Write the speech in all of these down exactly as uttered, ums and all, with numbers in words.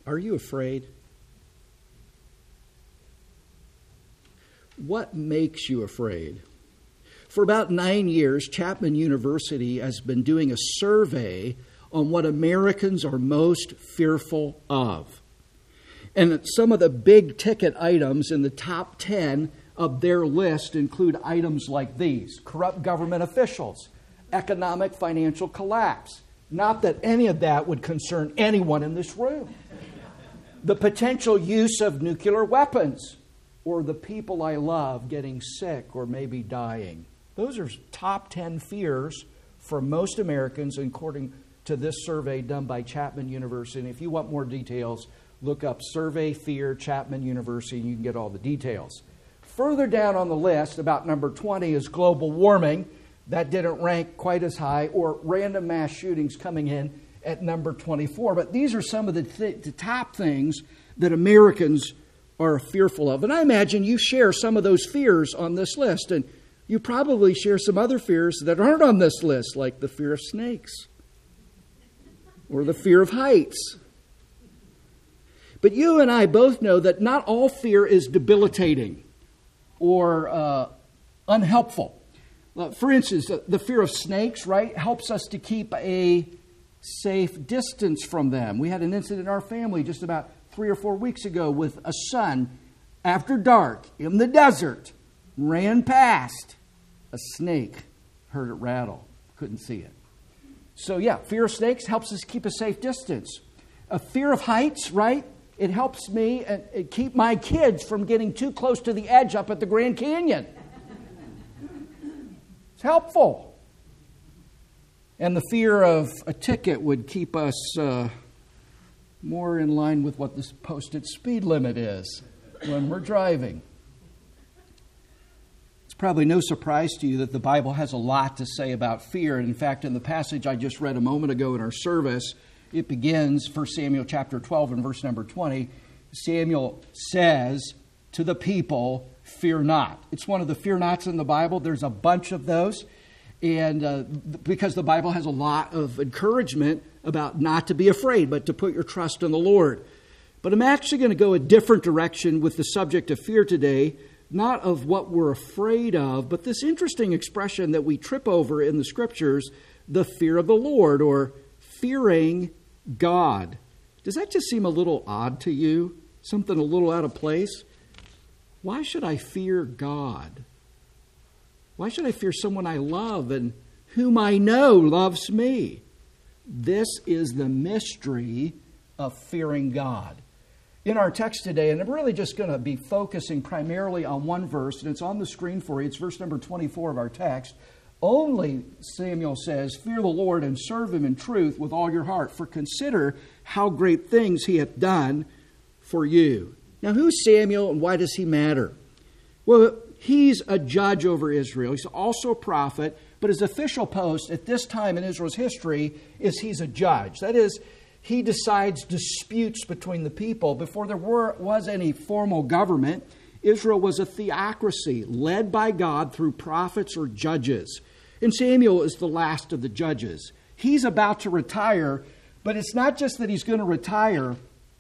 Are you afraid? What makes you afraid? For about nine years, Chapman University has been doing a survey on what Americans are most fearful of. And some of the big ticket items in the top ten of their list include items like these: corrupt government officials, economic financial collapse. Not that any of that would concern anyone in this room. The potential use of nuclear weapons, or the people I love getting sick or maybe dying. Those are top ten fears for most Americans, according to this survey done by Chapman University. And if you want more details, look up Survey Fear Chapman University, and you can get all the details. Further down on the list, about number twenty, is global warming. That didn't rank quite as high, or random mass shootings coming in at number twenty-four. But these are some of the, th- the top things that Americans are fearful of. And I imagine you share some of those fears on this list. And you probably share some other fears that aren't on this list, like the fear of snakes or the fear of heights. But you and I both know that not all fear is debilitating or uh, unhelpful. For instance, the fear of snakes, right, helps us to keep a safe distance from them. We had an incident in our family just about three or four weeks ago with a son, after dark, in the desert, ran past a snake, heard it rattle, couldn't see it. So yeah, fear of snakes helps us keep a safe distance. A fear of heights, right? It helps me and keep my kids from getting too close to the edge up at the Grand Canyon. It's helpful. And the fear of a ticket would keep us uh, more in line with what the posted speed limit is when we're driving. It's probably no surprise to you that the Bible has a lot to say about fear. And in fact, in the passage I just read a moment ago in our service, it begins, First Samuel chapter twelve and verse number twenty. Samuel says to the people, "Fear not." It's one of the fear nots in the Bible. There's a bunch of those. And uh, because the Bible has a lot of encouragement about not to be afraid, but to put your trust in the Lord. But I'm actually going to go a different direction with the subject of fear today, not of what we're afraid of, but this interesting expression that we trip over in the Scriptures, the fear of the Lord, or fearing God. Does that just seem a little odd to you? Something a little out of place? Why should I fear God? Why should I fear someone I love and whom I know loves me? This is the mystery of fearing God. In our text today, and I'm really just going to be focusing primarily on one verse, and it's on the screen for you. It's verse number twenty-four of our text. Only, Samuel says, fear the Lord and serve him in truth with all your heart, for consider how great things he hath done for you. Now, who's Samuel and why does he matter? Well, he's a judge over Israel. He's also a prophet, but his official post at this time in Israel's history is he's a judge. That is, he decides disputes between the people. Before there were, was any formal government, Israel was a theocracy led by God through prophets or judges. And Samuel is the last of the judges. He's about to retire, but it's not just that he's going to retire.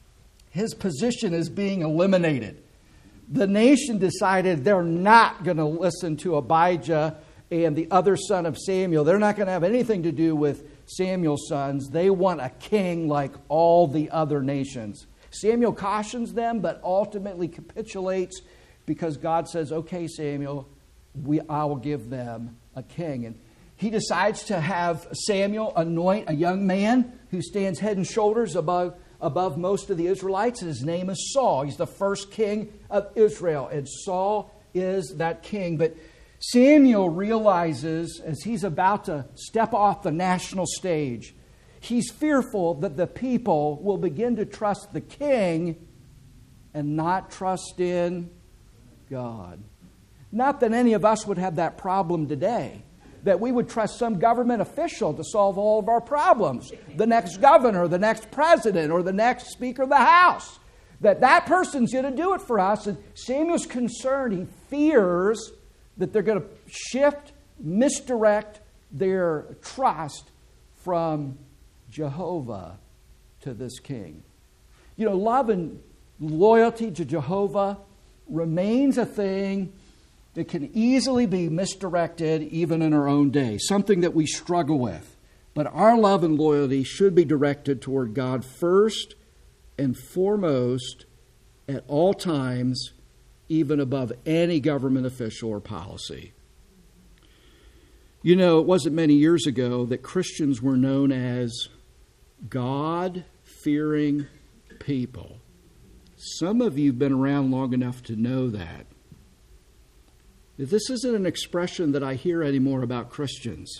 His position is being eliminated. The nation decided they're not going to listen to Abijah and the other son of Samuel. They're not going to have anything to do with Samuel's sons. They want a king like all the other nations. Samuel cautions them, but ultimately capitulates because God says, okay, Samuel, we, I will give them a king. And he decides to have Samuel anoint a young man who stands head and shoulders above above most of the Israelites. His name is Saul. He's the first king of Israel, and Saul is that king. But Samuel realizes as he's about to step off the national stage, he's fearful that the people will begin to trust the king and not trust in God. Not that any of us would have that problem today, that we would trust some government official to solve all of our problems. The next governor, the next president, or the next Speaker of the House. That that person's going to do it for us. And Samuel's concerned. He fears that they're going to shift, misdirect their trust from Jehovah to this king. You know, love and loyalty to Jehovah remains a thing that can easily be misdirected even in our own day, something that we struggle with. But our love and loyalty should be directed toward God first and foremost at all times, even above any government official or policy. You know, it wasn't many years ago that Christians were known as God-fearing people. Some of you have been around long enough to know that. This isn't an expression that I hear anymore about Christians.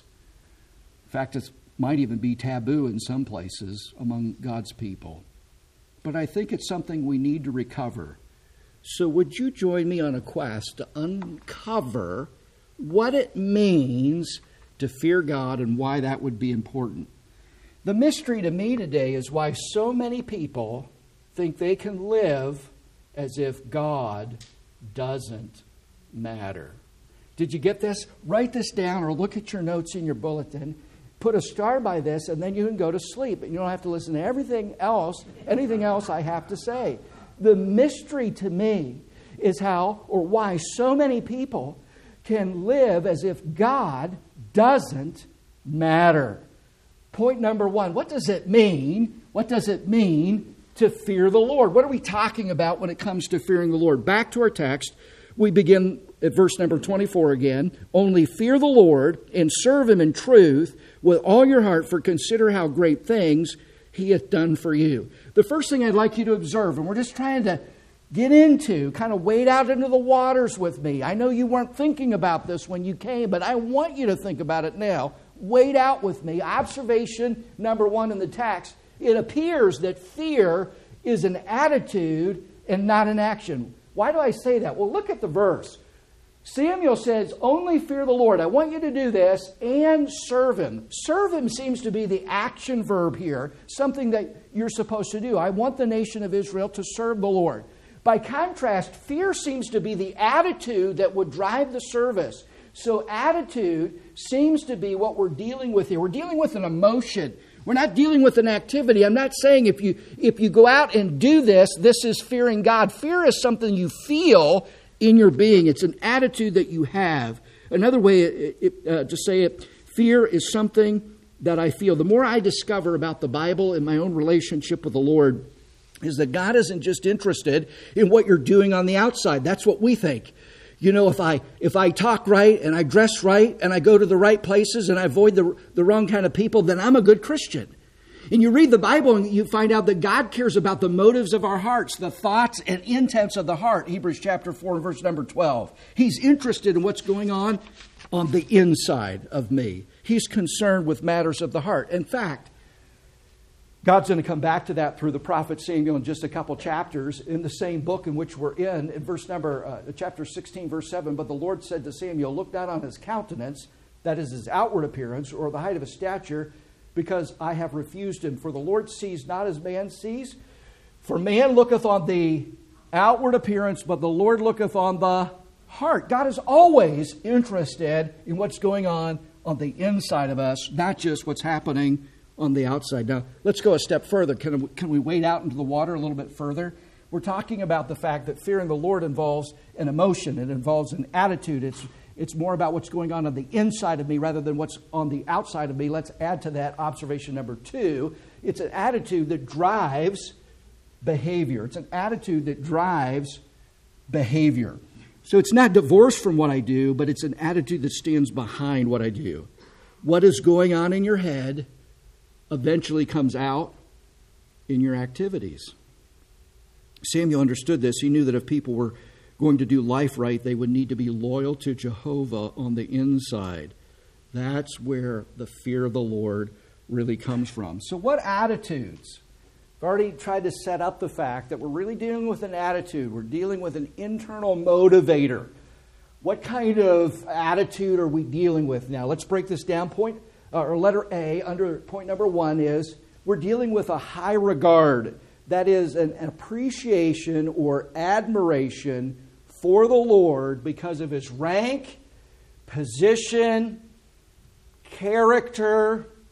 In fact, it might even be taboo in some places among God's people. But I think it's something we need to recover. So would you join me on a quest to uncover what it means to fear God and why that would be important? The mystery to me today is why so many people think they can live as if God doesn't matter. Did you get this? Write this down or look at your notes in your bulletin. Put a star by this, and then you can go to sleep. And you don't have to listen to everything else, anything else I have to say. The mystery to me is how or why so many people can live as if God doesn't matter. Point number one, what does it mean? What does it mean to fear the Lord? What are we talking about when it comes to fearing the Lord? Back to our text, we begin at verse number twenty-four again. Only fear the Lord and serve Him in truth with all your heart, for consider how great things He hath done for you. The first thing I'd like you to observe, and we're just trying to get into, kind of wade out into the waters with me. I know you weren't thinking about this when you came, but I want you to think about it now. Wade out with me. Observation number one in the text. It appears that fear is an attitude and not an action. Why do I say that? Well, look at the verse. Samuel says, only fear the Lord. I want you to do this and serve Him. Serve Him seems to be the action verb here, something that you're supposed to do. I want the nation of Israel to serve the Lord. By contrast, fear seems to be the attitude that would drive the service. So attitude seems to be what we're dealing with here. We're dealing with an emotion. We're not dealing with an activity. I'm not saying if you if you go out and do this, this is fearing God. Fear is something you feel in your being. It's an attitude that you have. Another way it, it, uh, to say it, fear is something that I feel. The more I discover about the Bible and my own relationship with the Lord is that God isn't just interested in what you're doing on the outside. That's what we think. You know, if I if I talk right and I dress right and I go to the right places and I avoid the, the wrong kind of people, then I'm a good Christian. And you read the Bible and you find out that God cares about the motives of our hearts, the thoughts and intents of the heart. Hebrews chapter four and verse number twelve. He's interested in what's going on on the inside of me. He's concerned with matters of the heart. In fact, God's going to come back to that through the prophet Samuel in just a couple chapters in the same book in which we're in, in verse number, uh, chapter sixteen, verse seven. But the Lord said to Samuel, look not on his countenance, that is his outward appearance, or the height of his stature, because I have refused him. For the Lord sees not as man sees. For man looketh on the outward appearance, but the Lord looketh on the heart. God is always interested in what's going on on the inside of us, not just what's happening on the outside. Now, let's go a step further. Can we, can we wade out into the water a little bit further? We're talking about the fact that fearing the Lord involves an emotion. It involves an attitude. It's It's more about what's going on on the inside of me rather than what's on the outside of me. Let's add to that observation number two. It's an attitude that drives behavior. It's an attitude that drives behavior. So it's not divorced from what I do, but it's an attitude that stands behind what I do. What is going on in your head eventually comes out in your activities. Samuel understood this. He knew that if people were going to do life right, they would need to be loyal to Jehovah on the inside. That's where the fear of the Lord really comes from. So what attitudes? I've already tried to set up the fact that we're really dealing with an attitude. We're dealing with an internal motivator. What kind of attitude are we dealing with? Now, let's break this down. Point uh, or letter A under point number one is we're dealing with a high regard. That is an appreciation or admiration for the Lord because of His rank, position, character,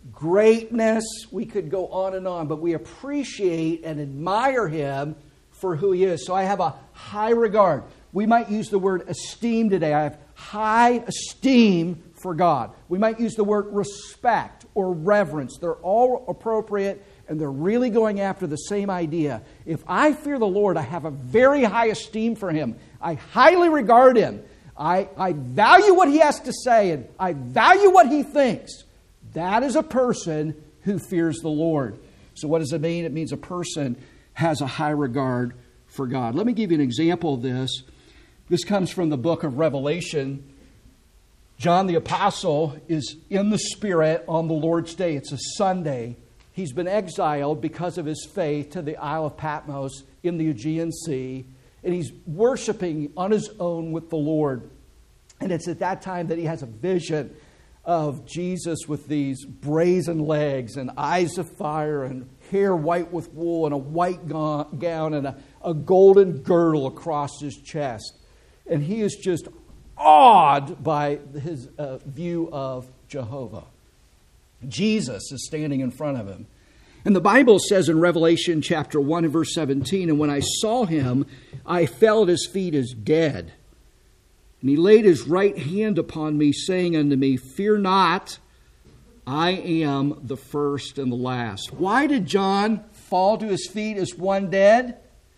greatness. We could go on and on, but we appreciate and admire him for who he is. So I have a high regard. We might use the word esteem today. I have high esteem for God. We might use the word respect or reverence. They're all appropriate, and they're really going after the same idea. If I fear the Lord, I have a very high esteem for him. I highly regard him. I, I value what he has to say, and I value what he thinks. That is a person who fears the Lord. So what does it mean? It means a person has a high regard for God. Let me give you an example of this. This comes from the book of Revelation. John the Apostle is in the Spirit on the Lord's Day. It's a Sunday. He's been exiled because of his faith to the Isle of Patmos in the Aegean Sea. And he's worshiping on his own with the Lord. And it's at that time that he has a vision of Jesus with these brazen legs and eyes of fire and hair white with wool and a white gown and a, a golden girdle across his chest. And he is just awed by his uh, view of Jehovah. Jesus is standing in front of him. And the Bible says in Revelation chapter one and verse seventeen, and when I saw him, I fell at his feet as dead. And he laid his right hand upon me, saying unto me, fear not, I am the first and the last. Why did John fall to his feet as one dead?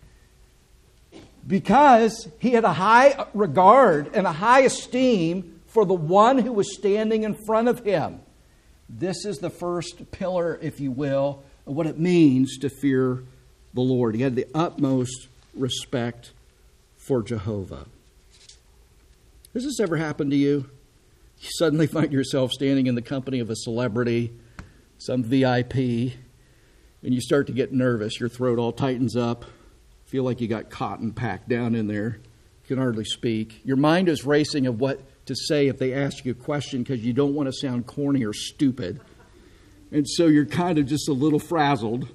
Because he had a high regard and a high esteem for the one who was standing in front of him. This is the first pillar, if you will, of what it means to fear the Lord. He had the utmost respect for Jehovah. Has this ever happened to you? You suddenly find yourself standing in the company of a celebrity, some V I P, and you start to get nervous. Your throat all tightens up. Feel like you got cotton packed down in there. You can hardly speak. Your mind is racing of what to say if they ask you a question because you don't want to sound corny or stupid. And so you're kind of just a little frazzled.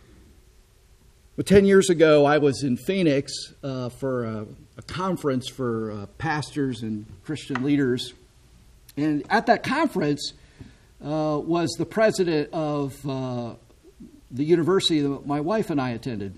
But ten years ago, I was in Phoenix uh, for a, a conference for uh, pastors and Christian leaders. And at that conference uh, was the president of uh, the university that my wife and I attended.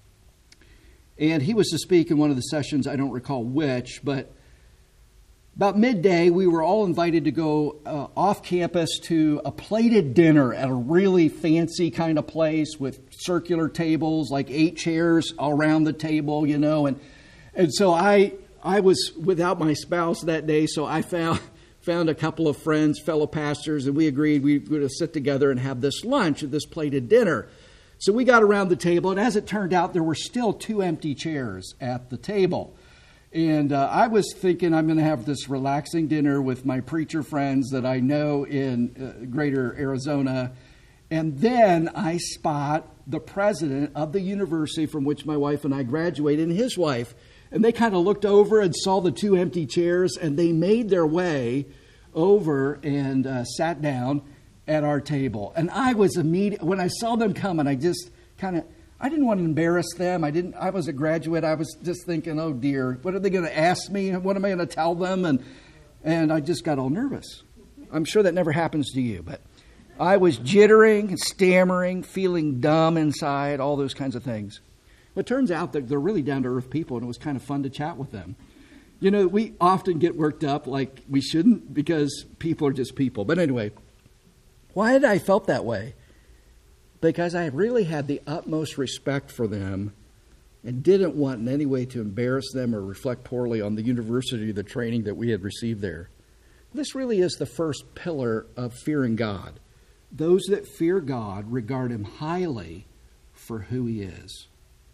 And he was to speak in one of the sessions, I don't recall which, but about midday, we were all invited to go uh, off campus to a plated dinner at a really fancy kind of place with circular tables, like eight chairs around the table, you know. And and so I I was without my spouse that day, so I found found a couple of friends, fellow pastors, and we agreed we were going to sit together and have this lunch at this plated dinner. So we got around the table, and as it turned out, there were still two empty chairs at the table. And uh, I was thinking I'm going to have this relaxing dinner with my preacher friends that I know in uh, greater Arizona. And then I spot the president of the university from which my wife and I graduated and his wife. And they kind of looked over and saw the two empty chairs, and they made their way over and uh, sat down at our table. And I was immediate when I saw them coming, I just kind of, I didn't want to embarrass them. I didn't, I was a graduate. I was just thinking, oh dear, what are they going to ask me? What am I going to tell them? And, and I just got all nervous. I'm sure that never happens to you, but I was jittering, stammering, feeling dumb inside, all those kinds of things. But it turns out that they're really down-to-earth people, and it was kind of fun to chat with them. You know, we often get worked up like we shouldn't because people are just people. But anyway, why did I felt that way? Because I really had the utmost respect for them and didn't want in any way to embarrass them or reflect poorly on the university, the training that we had received there. This really is the first pillar of fearing God. Those that fear God regard him highly for who he is.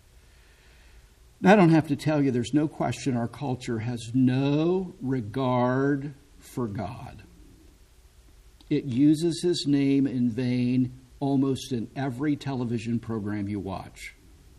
I don't have to tell you, there's no question our culture has no regard for God. It uses his name in vain almost in every television program you watch.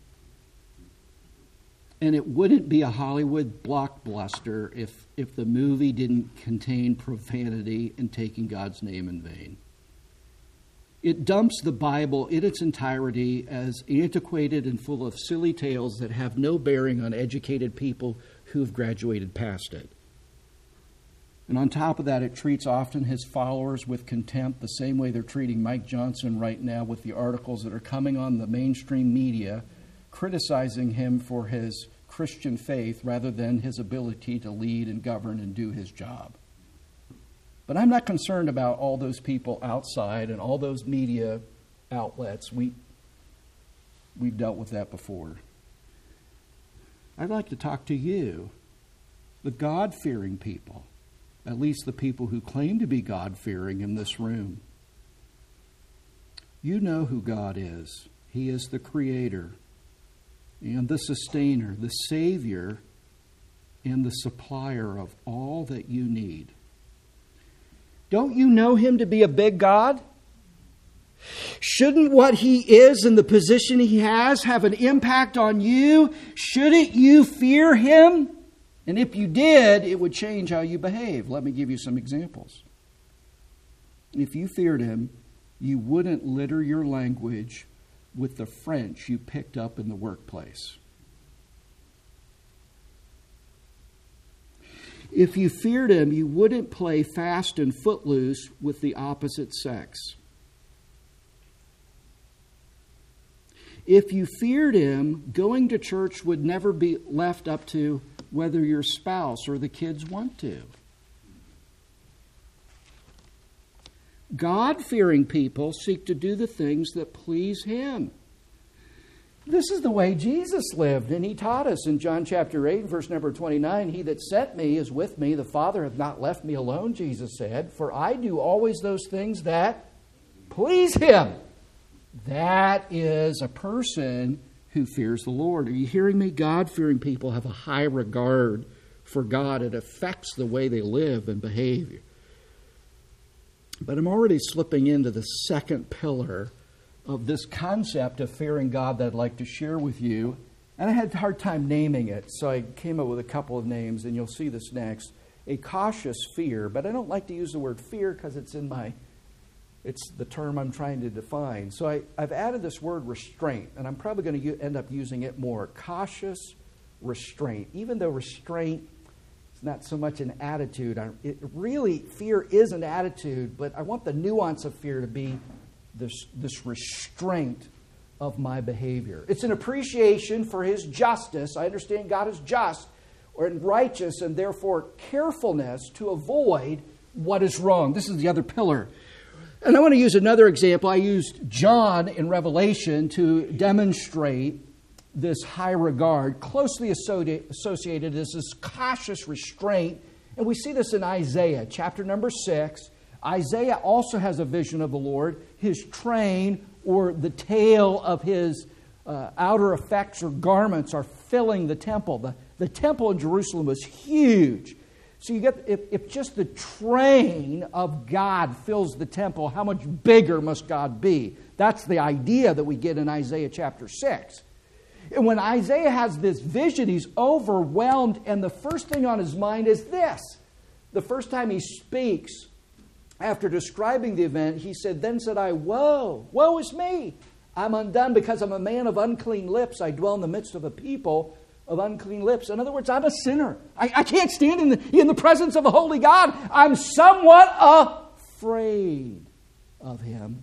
And it wouldn't be a Hollywood blockbuster if, if the movie didn't contain profanity and taking God's name in vain. It dumps the Bible in its entirety as antiquated and full of silly tales that have no bearing on educated people who have graduated past it. And on top of that, it treats often his followers with contempt, the same way they're treating Mike Johnson right now with the articles that are coming on the mainstream media, criticizing him for his Christian faith rather than his ability to lead and govern and do his job. But I'm not concerned about all those people outside and all those media outlets. We, we've dealt with that before. I'd like to talk to you, the God-fearing people, at least the people who claim to be God-fearing in this room. You know who God is. He is the Creator and the Sustainer, the Savior, and the supplier of all that you need. Don't you know Him to be a big God? Shouldn't what He is and the position He has have an impact on you? Shouldn't you fear Him? And if you did, it would change how you behave. Let me give you some examples. If you feared Him, you wouldn't litter your language with the French you picked up in the workplace. If you feared Him, you wouldn't play fast and footloose with the opposite sex. If you feared Him, going to church would never be left up to whether your spouse or the kids want to. God-fearing people seek to do the things that please Him. This is the way Jesus lived, and He taught us in John chapter eight, verse number twenty-nine, He that sent me is with me. The Father hath not left me alone, Jesus said, for I do always those things that please Him. That is a person who fears the Lord. Are you hearing me? God-fearing people have a high regard for God. It affects the way they live and behave. But I'm already slipping into the second pillar of this concept of fearing God that I'd like to share with you. And I had a hard time naming it, so I came up with a couple of names, and you'll see this next. A cautious fear, but I don't like to use the word fear because it's in my, it's the term I'm trying to define. So I, I've added this word restraint, and I'm probably going to u- end up using it more. Cautious restraint. Even though restraint is not so much an attitude, I, it really, fear is an attitude, but I want the nuance of fear to be this, this restraint of my behavior. It's an appreciation for His justice. I understand God is just or righteous, and therefore carefulness to avoid what is wrong. This is the other pillar. And I want to use another example. I used John in Revelation to demonstrate this high regard. Closely associated is this cautious restraint. And we see this in Isaiah, chapter number six. Isaiah also has a vision of the Lord. His train, or the tail of his uh, outer effects or garments, are filling the temple. The, the temple in Jerusalem was huge. So you get, if, if just the train of God fills the temple, how much bigger must God be? That's the idea that we get in Isaiah chapter six. And when Isaiah has this vision, he's overwhelmed, and the first thing on his mind is this. The first time he speaks, after describing the event, he said, "Then said I, woe, woe is me. I'm undone because I'm a man of unclean lips. I dwell in the midst of a people of unclean lips." In other words, I'm a sinner. I, I can't stand in the, in the presence of a holy God. I'm somewhat afraid of Him.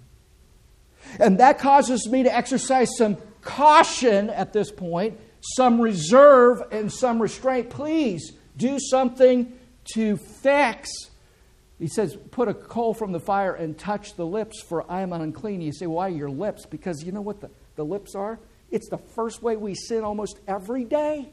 And that causes me to exercise some caution at this point, some reserve and some restraint. Please do something to fix. He says, put a coal from the fire and touch the lips, for I am unclean. You say, why your lips? Because you know what the, the lips are? It's the first way we sin almost every day.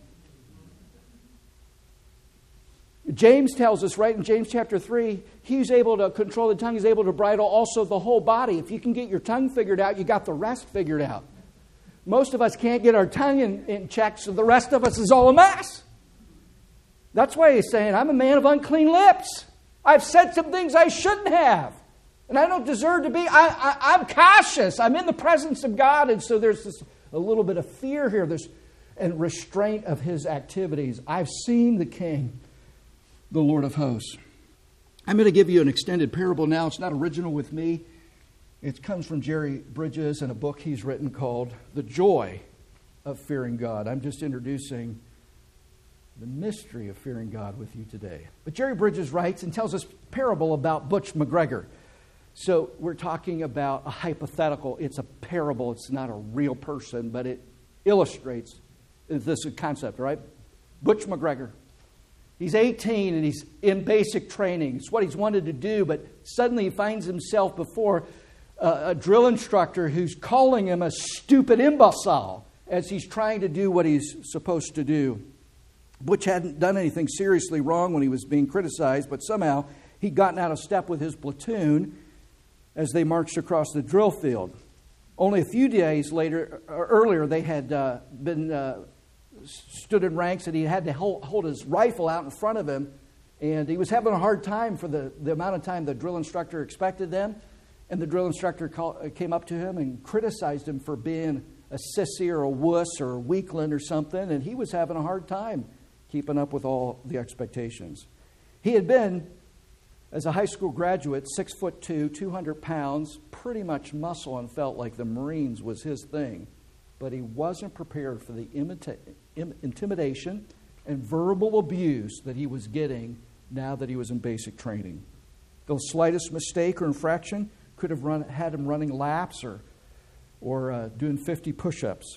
James tells us, right in James chapter three, he's able to control the tongue, he's able to bridle also the whole body. If you can get your tongue figured out, you got the rest figured out. Most of us can't get our tongue in, in check, so the rest of us is all a mess. That's why he's saying, I'm a man of unclean lips. I've said some things I shouldn't have. And I don't deserve to be. I, I, I'm cautious. I'm in the presence of God. And so there's this a little bit of fear here. There's and restraint of His activities. I've seen the King, the Lord of hosts. I'm going to give you an extended parable now. It's not original with me. It comes from Jerry Bridges in a book he's written called The Joy of Fearing God. I'm just introducing the mystery of fearing God with you today. But Jerry Bridges writes and tells us a parable about Butch McGregor. So we're talking about a hypothetical. It's a parable. It's not a real person, but it illustrates this concept, right? Butch McGregor. He's eighteen and he's in basic training. It's what he's wanted to do, but suddenly he finds himself before a, a drill instructor who's calling him a stupid imbecile as he's trying to do what he's supposed to do. Butch hadn't done anything seriously wrong when he was being criticized, but somehow he'd gotten out of step with his platoon as they marched across the drill field. Only a few days later, or earlier, they had uh, been uh, stood in ranks, and he had to hold, hold his rifle out in front of him, and he was having a hard time for the, the amount of time the drill instructor expected them. And the drill instructor call, came up to him and criticized him for being a sissy or a wuss or a weakling or something, and he was having a hard time keeping up with all the expectations. He had been, as a high school graduate, six foot two, two hundred pounds, pretty much muscle, and felt like the Marines was his thing. But he wasn't prepared for the imita- im- intimidation and verbal abuse that he was getting now that he was in basic training. The slightest mistake or infraction could have run, had him running laps or, or uh, doing fifty push-ups.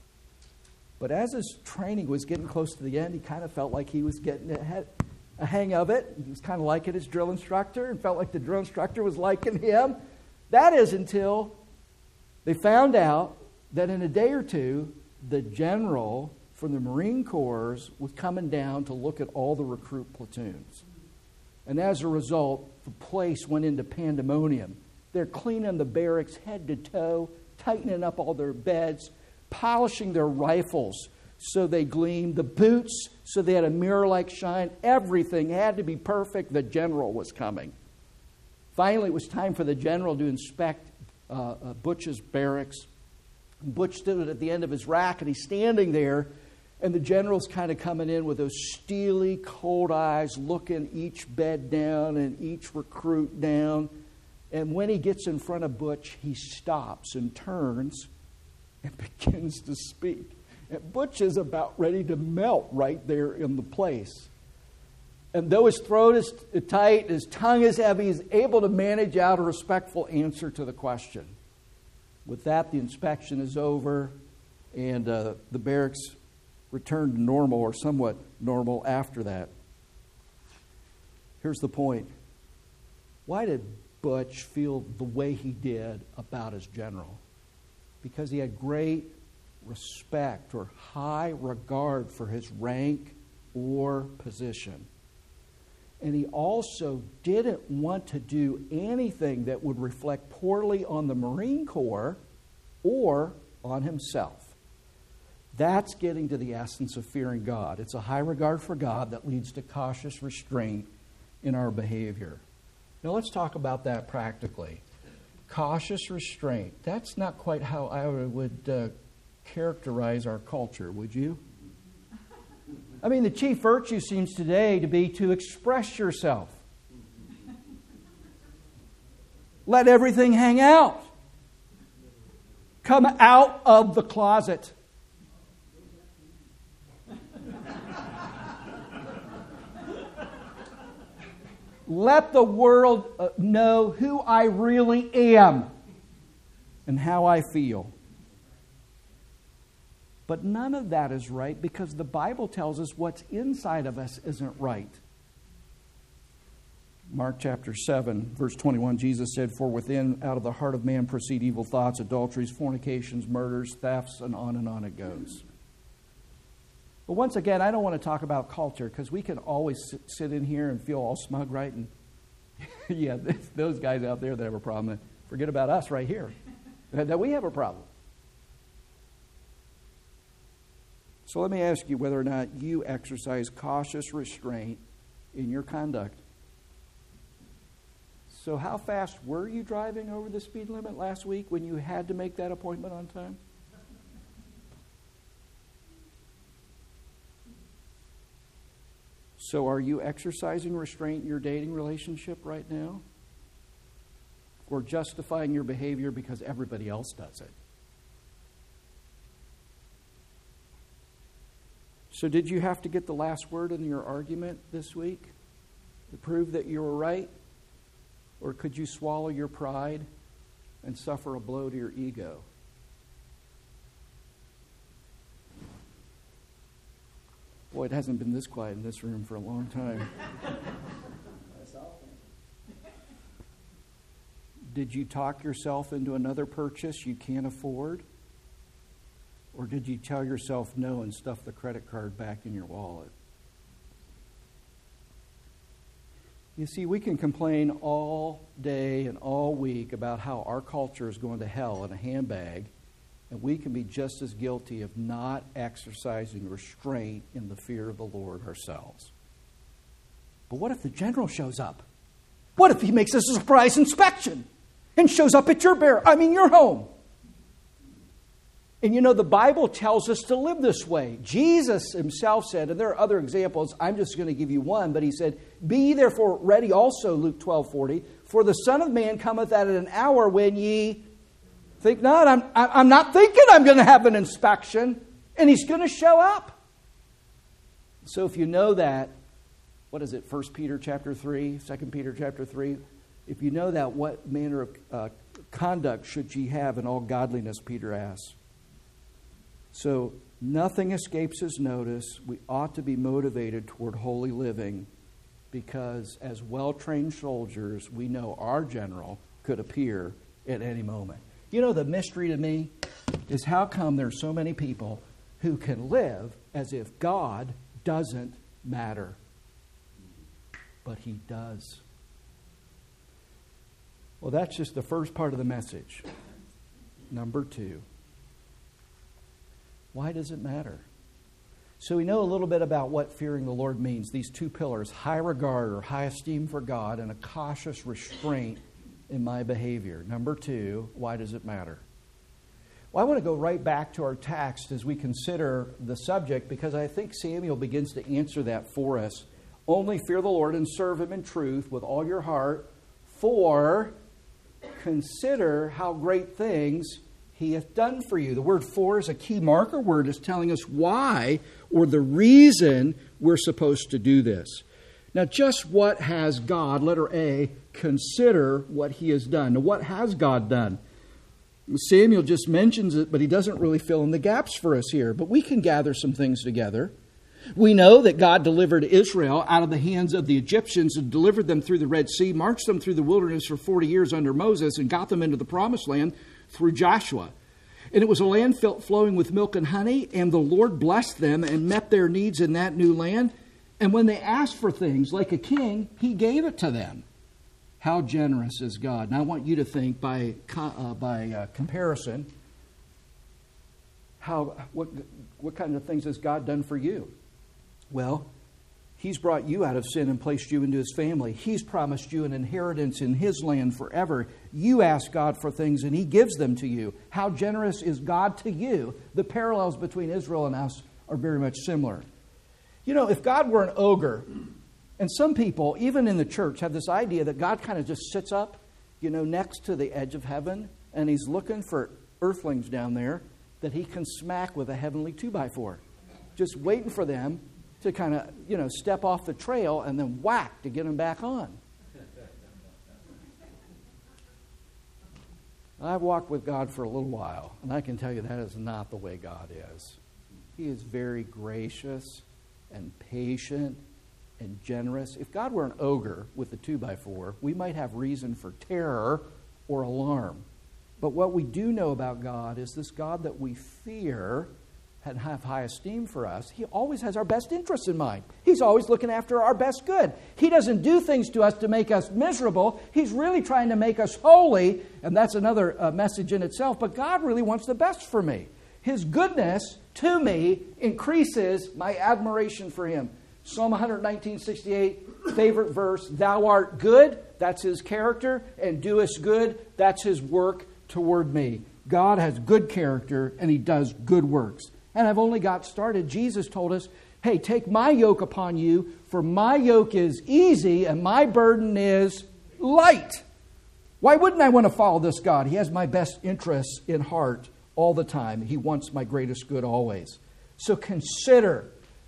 But as his training was getting close to the end, he kind of felt like he was getting a, a hang of it. He was kind of liking his drill instructor and felt like the drill instructor was liking him. That is until they found out that in a day or two, the general from the Marine Corps was coming down to look at all the recruit platoons. And as a result, the place went into pandemonium. They're cleaning the barracks head to toe, tightening up all their beds, polishing their rifles so they gleamed, the boots so they had a mirror-like shine. Everything had to be perfect. The general was coming. Finally, it was time for the general to inspect uh, uh, Butch's barracks. Butch stood at the end of his rack, and he's standing there, and the general's kind of coming in with those steely, cold eyes, looking each bed down and each recruit down. And when he gets in front of Butch, he stops and turns and begins to speak. And Butch is about ready to melt right there in the place. And though his throat is tight, his tongue is heavy, he's able to manage out a respectful answer to the question. With that, the inspection is over, and uh, the barracks returned to normal, or somewhat normal after that. Here's the point. Why did Butch feel the way he did about his general? Because he had great respect or high regard for his rank or position. And he also didn't want to do anything that would reflect poorly on the Marine Corps or on himself. That's getting to the essence of fearing God. It's a high regard for God that leads to cautious restraint in our behavior. Now let's talk about that practically. Cautious restraint. That's not quite how I would uh, characterize our culture, would you? I mean, the chief virtue seems today to be to express yourself. Let everything hang out. Come out of the closet. Let the world uh, know who I really am and how I feel. But none of that is right because the Bible tells us what's inside of us isn't right. Mark chapter seven, verse twenty-one, Jesus said, "For within, out of the heart of man proceed evil thoughts, adulteries, fornications, murders, thefts," and on and on it goes. But once again, I don't want to talk about culture because we can always sit, sit in here and feel all smug, right? And yeah, those guys out there that have a problem, forget about us right here, that we have a problem. So let me ask you whether or not you exercise cautious restraint in your conduct. So how fast were you driving over the speed limit last week when you had to make that appointment on time? So are you exercising restraint in your dating relationship right now? Or justifying your behavior because everybody else does it? So did you have to get the last word in your argument this week to prove that you were right? Or could you swallow your pride and suffer a blow to your ego? Boy, it hasn't been this quiet in this room for a long time. Did you talk yourself into another purchase you can't afford? Or did you tell yourself no and stuff the credit card back in your wallet? You see, we can complain all day and all week about how our culture is going to hell in a handbag, and we can be just as guilty of not exercising restraint in the fear of the Lord ourselves. But what if the general shows up? What if he makes us a surprise inspection and shows up at your bar, I mean your home? And you know, the Bible tells us to live this way. Jesus himself said, and there are other examples, I'm just going to give you one, but he said, be ye therefore ready also, Luke twelve forty, for the Son of Man cometh at an hour when ye think not. I'm, I'm not thinking I'm going to have an inspection, and he's going to show up. So if you know that, what is it, First Peter chapter three, Second Peter chapter three, if you know that, what manner of uh, conduct should ye have in all godliness, Peter asks. So nothing escapes his notice. We ought to be motivated toward holy living because as well-trained soldiers, we know our general could appear at any moment. You know, the mystery to me is how come there's so many people who can live as if God doesn't matter. But he does. Well, that's just the first part of the message. Number two. Why does it matter? So we know a little bit about what fearing the Lord means. These two pillars, high regard or high esteem for God and a cautious restraint in my behavior. Number two, why does it matter? Well, I want to go right back to our text as we consider the subject because I think Samuel begins to answer that for us. Only fear the Lord and serve him in truth with all your heart, for consider how great things he hath done for you. The word for is a key marker word. It's telling us why or the reason we're supposed to do this. Now, just what has God, letter A, consider what he has done. Now, what has God done? Samuel just mentions it, but he doesn't really fill in the gaps for us here. But we can gather some things together. We know that God delivered Israel out of the hands of the Egyptians and delivered them through the Red Sea, marched them through the wilderness for forty years under Moses, and got them into the promised land through Joshua. And it was a land flowing with milk and honey, and the Lord blessed them and met their needs in that new land. And when they asked for things like a king, he gave it to them. How generous is God? And I want you to think by uh, by uh, comparison, how what what kind of things has God done for you? Well, he's brought you out of sin and placed you into his family. He's promised you an inheritance in his land forever. You ask God for things and he gives them to you. How generous is God to you? The parallels between Israel and us are very much similar. You know, if God were an ogre, and some people, even in the church, have this idea that God kind of just sits up, you know, next to the edge of heaven, and he's looking for earthlings down there that he can smack with a heavenly two by four. Just waiting for them to kind of, you know, step off the trail and then whack to get them back on. I've walked with God for a little while, and I can tell you that is not the way God is. He is very gracious and patient and generous. If God were an ogre with a two by four, we might have reason for terror or alarm. But what we do know about God is this God that we fear and have high esteem for us, he always has our best interests in mind. He's always looking after our best good. He doesn't do things to us to make us miserable. He's really trying to make us holy, and that's another uh, message in itself. But God really wants the best for me. His goodness to me increases my admiration for him. Psalm one nineteen, sixty-eight, favorite verse, thou art good, that's his character, and doest good, that's his work toward me. God has good character, and he does good works. And I've only got started. Jesus told us, hey, take my yoke upon you, for my yoke is easy and my burden is light. Why wouldn't I want to follow this God? He has my best interests in heart all the time. He wants my greatest good always. So consider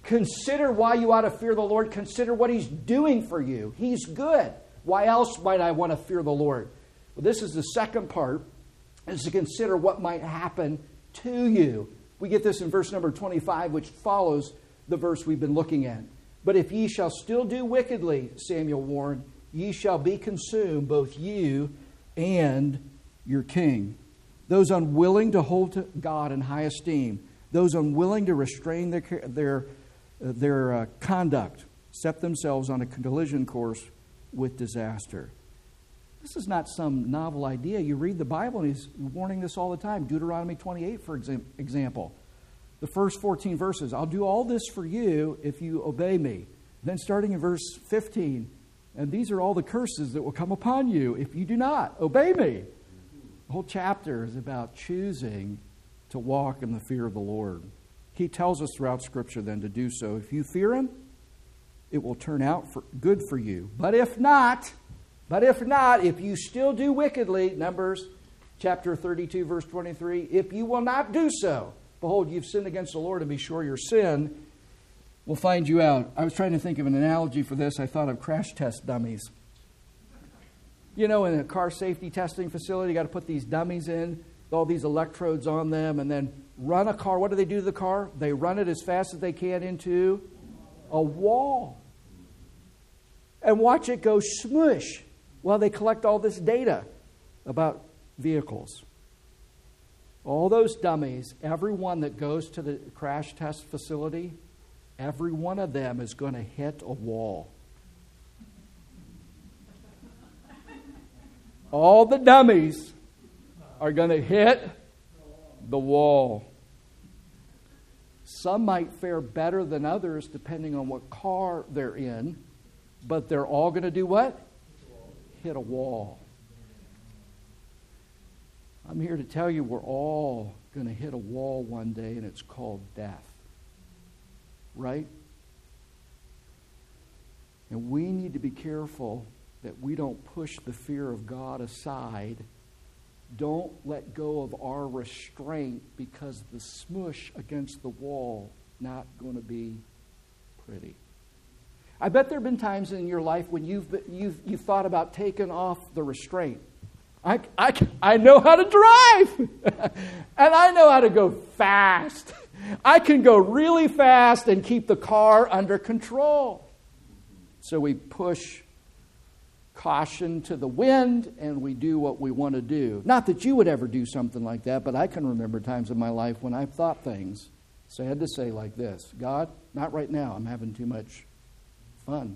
Consider why you ought to fear the Lord. Consider what He's doing for you. He's good. Why else might I want to fear the Lord? Well, this is the second part, is to consider what might happen to you. We get this in verse number twenty-five, which follows the verse we've been looking at. But if ye shall still do wickedly, Samuel warned, ye shall be consumed, both you and your king. Those unwilling to hold to God in high esteem, those unwilling to restrain their their their uh, conduct, set themselves on a collision course with disaster. This is not some novel idea. You read the Bible and He's warning this all the time. Deuteronomy twenty-eight, for example. The first fourteen verses. I'll do all this for you if you obey me. Then starting in verse fifteen. And these are all the curses that will come upon you if you do not obey me. The whole chapter is about choosing to walk in the fear of the Lord. He tells us throughout Scripture then to do so. If you fear Him, it will turn out for good for you. But if not... But if not, if you still do wickedly, Numbers chapter thirty-two, verse twenty-three, if you will not do so, behold, you've sinned against the Lord, and be sure your sin will find you out. I was trying to think of an analogy for this. I thought of crash test dummies. You know, in a car safety testing facility, you got to put these dummies in, all these electrodes on them, and then run a car. What do they do to the car? They run it as fast as they can into a wall. And watch it go smush. Well, they collect all this data about vehicles. All those dummies, every one that goes to the crash test facility, every one of them is going to hit a wall. All the dummies are going to hit the wall. Some might fare better than others depending on what car they're in, but they're all going to do what? Hit a wall. I'm here to tell you we're all going to hit a wall one day, and it's called death. Right? And we need to be careful that we don't push the fear of God aside. Don't let go of our restraint, because the smush against the wall not going to be pretty. I bet there have been times in your life when you've you've you've thought about taking off the restraint. I, I, I know how to drive, and I know how to go fast. I can go really fast and keep the car under control. So we push caution to the wind, and we do what we want to do. Not that you would ever do something like that, but I can remember times in my life when I've thought things, sad to say, like this: God, not right now. I'm having too much fun.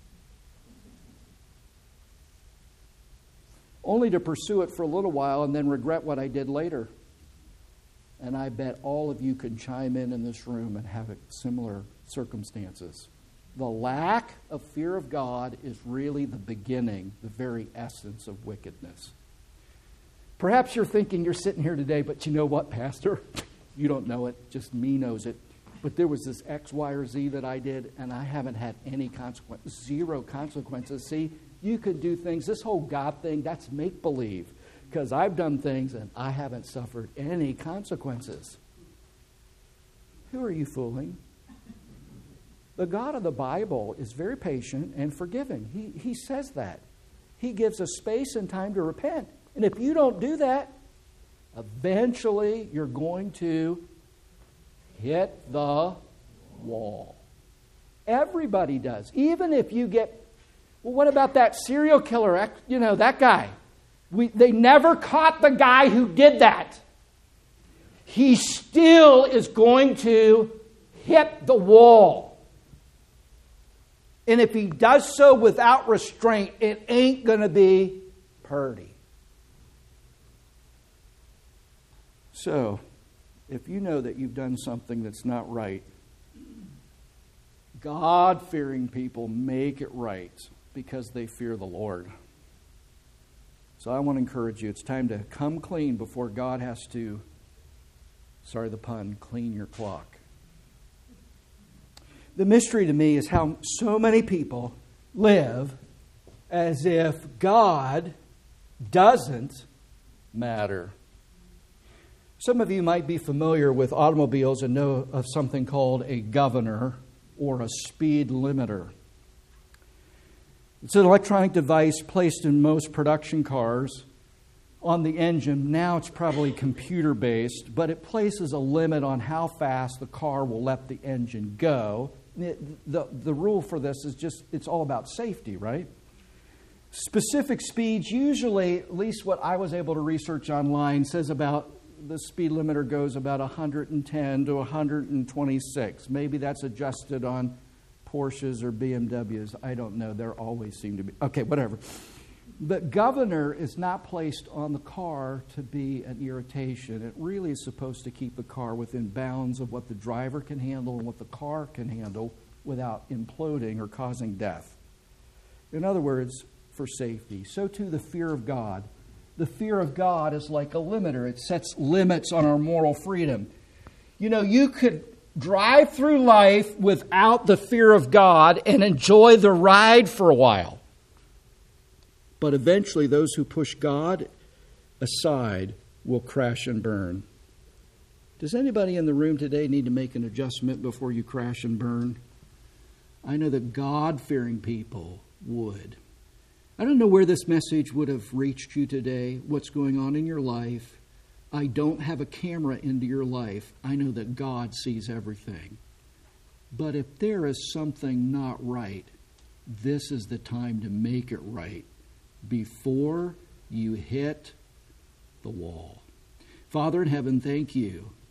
Only to pursue it for a little while and then regret what I did later. And I bet all of you could chime in in this room and have similar circumstances. The lack of fear of God is really the beginning, the very essence of wickedness. Perhaps you're thinking you're sitting here today, but you know what, Pastor? You don't know it, just me knows it. But there was this X, Y, or Z that I did, and I haven't had any consequence, zero consequences. See, you could do things. This whole God thing, that's make-believe, because I've done things and I haven't suffered any consequences. Who are you fooling? The God of the Bible is very patient and forgiving. He, he says that. He gives us space and time to repent. And if you don't do that, eventually you're going to hit the wall. Everybody does. Even if you get, well, what about that serial killer? You know, that guy. We, they never caught the guy who did that. He still is going to hit the wall. And if he does so without restraint, it ain't going to be pretty. So, if you know that you've done something that's not right, God-fearing people make it right because they fear the Lord. So I want to encourage you, it's time to come clean before God has to, sorry the pun, clean your clock. The mystery to me is how so many people live as if God doesn't matter. Some of you might be familiar with automobiles and know of something called a governor. or a speed limiter. It's an electronic device placed in most production cars on the engine. Now it's probably computer-based, but it places a limit on how fast the car will let the engine go. It, the, the rule for this is just, it's all about safety, right? Specific speeds, usually, at least what I was able to research online, says about the speed limiter goes about one hundred ten to one hundred twenty-six. Maybe that's adjusted on Porsches or B M Ws. I don't know. There always seem to be. Okay, whatever. But governor is not placed on the car to be an irritation. It really is supposed to keep the car within bounds of what the driver can handle and what the car can handle without imploding or causing death. In other words, for safety. So too the fear of God. The fear of God is like a limiter. It sets limits on our moral freedom. You know, you could drive through life without the fear of God and enjoy the ride for a while. But eventually those who push God aside will crash and burn. Does anybody in the room today need to make an adjustment before you crash and burn? I know that God-fearing people would. I don't know where this message would have reached you today, what's going on in your life. I don't have a camera into your life. I know that God sees everything. But if there is something not right, this is the time to make it right before you hit the wall. Father in heaven, thank you